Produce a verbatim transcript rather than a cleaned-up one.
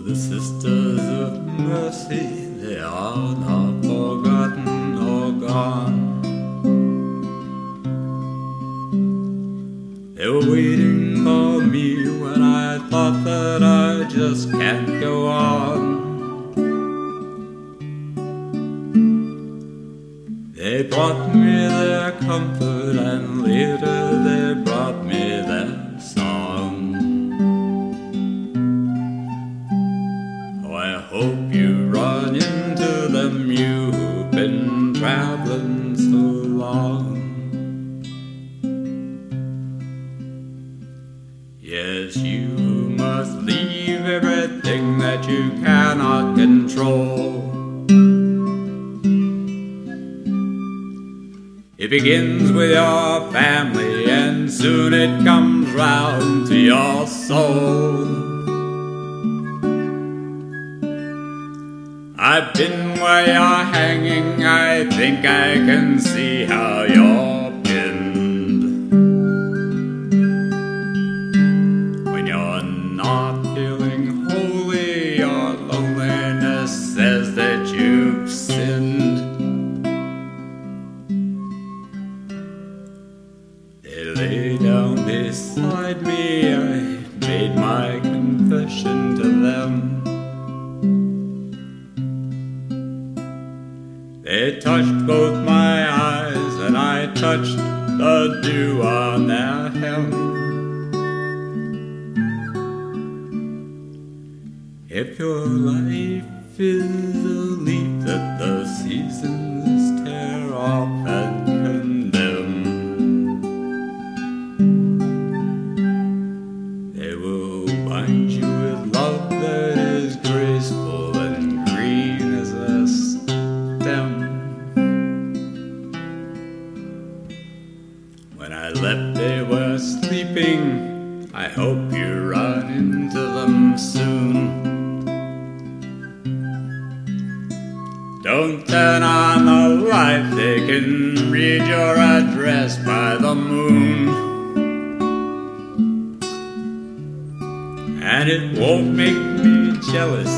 the sisters of mercy, they are not forgotten or gone. They were waiting for me when I thought that I just can't go on. They brought me their comfort and later they brought me their song. Oh, I hope you run into them, you who've been traveling so long. Yes, you must leave everything that you cannot control. It begins with your family and soon it comes round to your soul. I've been where you're hanging, I think I can see how you're pinned. When you're not feeling holy, your loneliness says that you've sinned. They lay down beside me, I made my confession to them. They touched both my eyes and I touched the dew on their hem. If your life is a leaf that the seasons tear off and condemn, they will bind you with love that is graceful and green as a stem. When I left they were sleeping, I hope you run into them soon. Don't turn on the light, they can read your address by the moon. And it won't make me jealous